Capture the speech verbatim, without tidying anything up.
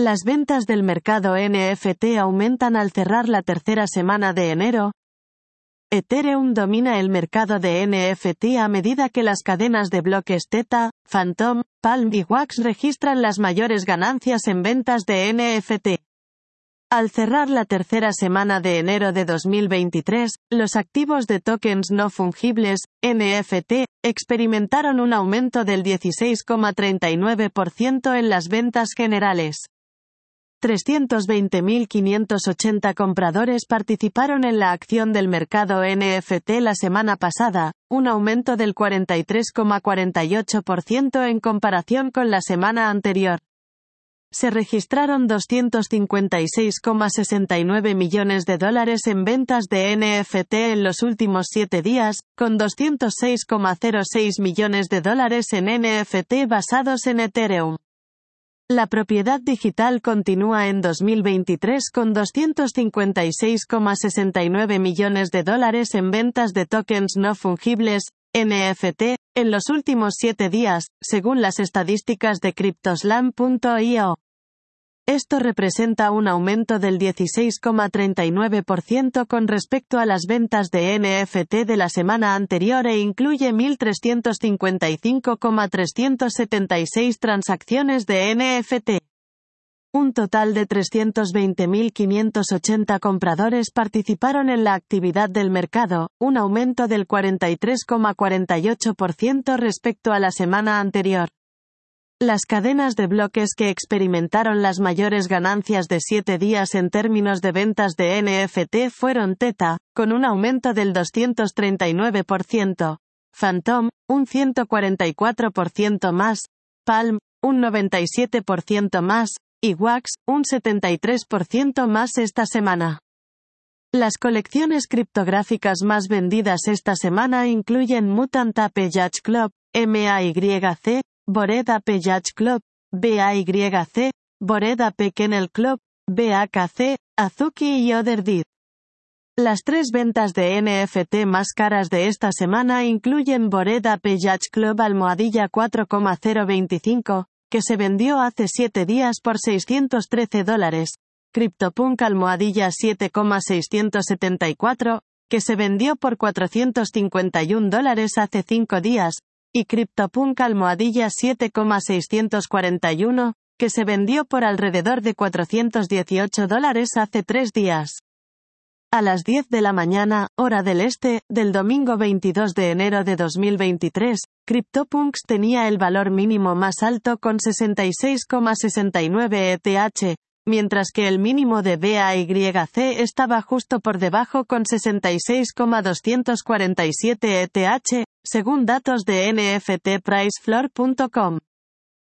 Las ventas del mercado N F T aumentan al cerrar la tercera semana de enero. Ethereum domina el mercado de N F T a medida que las cadenas de bloques Theta, Phantom, Palm y Wax registran las mayores ganancias en ventas de N F T. Al cerrar la tercera semana de enero de dos mil veintitrés, los activos de tokens no fungibles, N F T, experimentaron un aumento del dieciséis coma treinta y nueve por ciento en las ventas generales. trescientos veinte mil quinientos ochenta compradores participaron en la acción del mercado N F T la semana pasada, un aumento del cuarenta y tres coma cuarenta y ocho por ciento en comparación con la semana anterior. Se registraron doscientos cincuenta y seis coma sesenta y nueve millones de dólares en ventas de N F T en los últimos siete días, con doscientos seis coma cero seis millones de dólares en N F T basados en Ethereum. La propiedad digital continúa en dos mil veintitrés con doscientos cincuenta y seis coma sesenta y nueve millones de dólares en ventas de tokens no fungibles, N F T, en los últimos siete días, según las estadísticas de Cryptoslam punto i o. Esto representa un aumento del dieciséis coma treinta y nueve por ciento con respecto a las ventas de N F T de la semana anterior e incluye mil trescientos cincuenta y cinco coma trescientos setenta y seis transacciones de N F T. Un total de trescientos veinte mil quinientos ochenta compradores participaron en la actividad del mercado, un aumento del cuarenta y tres coma cuarenta y ocho por ciento respecto a la semana anterior. Las cadenas de bloques que experimentaron las mayores ganancias de siete días en términos de ventas de N F T fueron Theta, con un aumento del doscientos treinta y nueve por ciento, Phantom, un ciento cuarenta y cuatro por ciento más, Palm, un noventa y siete por ciento más, y Wax, un setenta y tres por ciento más esta semana. Las colecciones criptográficas más vendidas esta semana incluyen Mutant Ape Yacht Club, M A Y C, Bored Ape Yacht Club, B A Y C, Bored Ape Kennel Club, B A K C, Azuki y Other Deed. Las tres ventas de N F T más caras de esta semana incluyen Bored Ape Yacht Club almohadilla cuatro coma cero veinticinco, que se vendió hace siete días por seiscientos trece dólares, CryptoPunk almohadilla siete coma seiscientos setenta y cuatro, que se vendió por cuatrocientos cincuenta y uno dólares hace cinco días, y CryptoPunk almohadilla siete coma seiscientos cuarenta y uno, que se vendió por alrededor de cuatrocientos dieciocho dólares hace tres días. A las diez de la mañana, hora del este, del domingo veintidós de enero de dos mil veintitrés, CryptoPunks tenía el valor mínimo más alto con sesenta y seis coma sesenta y nueve E T H, mientras que el mínimo de B A Y C estaba justo por debajo con sesenta y seis coma doscientos cuarenta y siete E T H, según datos de N F T Price Floor punto com.